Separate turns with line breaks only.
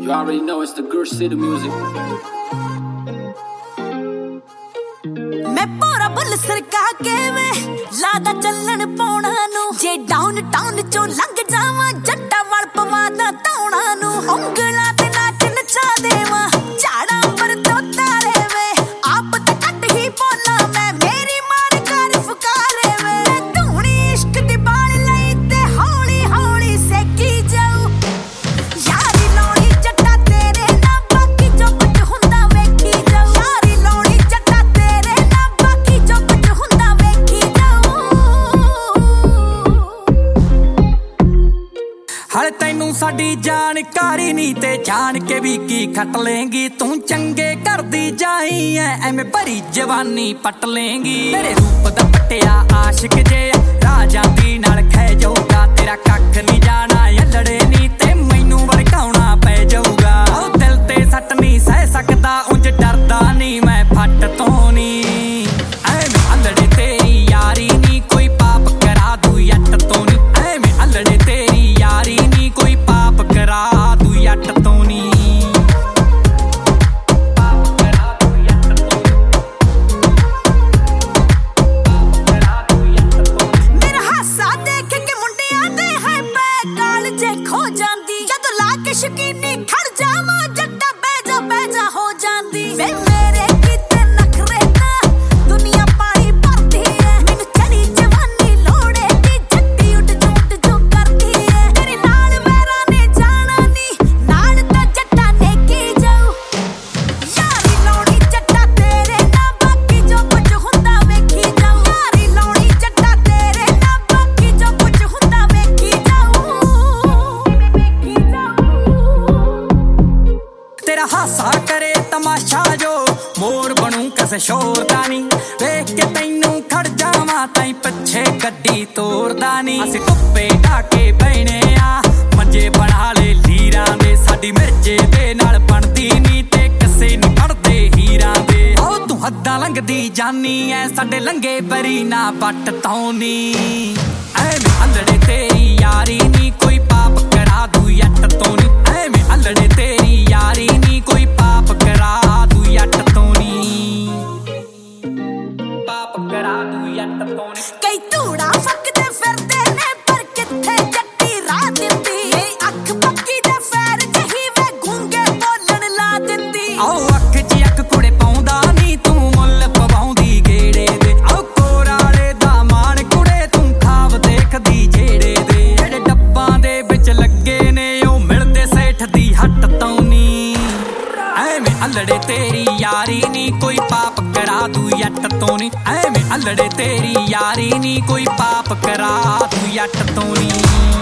You already know it's the Girl City music.
मैं पूरा bull सरका के वे लादा चलन पौना नु जे डाउन टाउन चो लंघ जावा जट्टा वल पवादा तौणा नु उंगला ते नाच नचा देवा झाड़ा पर तो तारे वे आप ते कट ही बोला मैं मेरी मार कर फुकारे वे धूनी इश्क दी बाल लई ते हौली हौली सेकी जाऊ यारी लौड़ी जट्टा तेरे ना बाकी जो कुछ हुंदा वेखी जाऊ यारी लौड़ी जट्टा तेरे ना बाकी जो कुछ हुंदा वेखी जाऊ
हल तैनू साडी जानकारी नी ते जान के भी की खट लेंगी तू चंगे करदी जाई ऐ एवें भरी जवानी पट लेंगी तेरे रूप दा पट्टिया आशिक जे राजा दी नाल खै जाऊगा तेरा कख नहीं जाना अल्लड़े नी ते मैनू भड़काउणा पै जाऊगा ओ दिल ते सट नहीं सह सकदा उंज डरदा नहीं मैं फट तो नी एवें अल्लड़े तेरी यारी नी कोई पाप करा दू यट तो नी एवें अल्लड़े तेरी यारी नी कोई पाप करा दू यट तो नी
मेरा हासा देख के मुंडियां दे है पै काल जे खो जांदी जद ला के शकीनी खड़ जावा जट्टा बैजा हो जांदी वे मेरे किते नखरे ना दुनिया पानी भरदी है मैनू चढ़ी जवानी लोड़े दी जट्टी उठ जो करदी है तेरे नाल मेरा ने जाना नी नाल ता जट्टा ने की जाऊ यारी लौड़ी जट्टा तेरे ना बाकी जो कुछ हुंदा वेखी जाऊ यारी लौड़ी जट्टा तेरे ना बाकी जो कुछ हुंदा वेखी जाऊ
तेरा हासा करे तमाशा जो मोर बनू किसे शोर दा नी वेख के तैनू खड़ जावां ताई पिछे गड्डी तोड़दा नी असीं धुप्पे ढाके बैणे आ मंजे बना ले लीरां दे साडी मिर्जे दे नाल बनदी नी ते किसे नी पड़दे हीरां दे ओ तू हद्दां लंघदी जानी ऐ साडे लंघे बरी ना पट तौनी ऐवें अल्लड़े तेरी यारी नी कोई पाप करा दू यट तो नी ऐवें अल्लड़े तेरी यारी नी कोई पाप करा दू यट तो नी पाप करा दू यट तो नी
कई धूड़ा फकदे फिरदे ने पर किथे जट्टी राह दिंदी ए अख पक्की दे फैर जही वे गूंगे बोलण ला दिंदी
आओ अख च अख कुड़े पाउंदा नी तू मुੱਲ ਪਵਾਉਂਦੀ ਗੇੜੇ ਦੇ आओ ਕੋਰਾਲੇ ਦਾ ਮਾਣ ਕੁੜੇ ਤੂੰ ਖਾਬ ਦੇਖਦੀ ਜਿਹੜੇ ਦੇ ਜਿਹੜੇ ਡੱਬਾਂ ਦੇ ਵਿੱਚ ਲੱਗੇ ਨੇ ਉਹ ਮਿਲਦੇ ਸੇਠ ਦੀ ਹੱਟ ਤੋਂ ਨੀ ਐਵੇਂ ਅਲੜੇ ਤੇਰੀ ਯਾਰੀ ਨੀ ਕੋਈ ਪਾਪ ਕਰਾ ਦੂ ਯੱਟ ਤੋਂ ਨੀ ਐਵੇਂ ਅਲੜੇ ਤੇਰੀ ਯਾਰੀ ਨੀ ਕੋਈ ਪਾਪ ਕਰਾ ਦੂ ਯੱਟ ਤੋਂ ਨੀ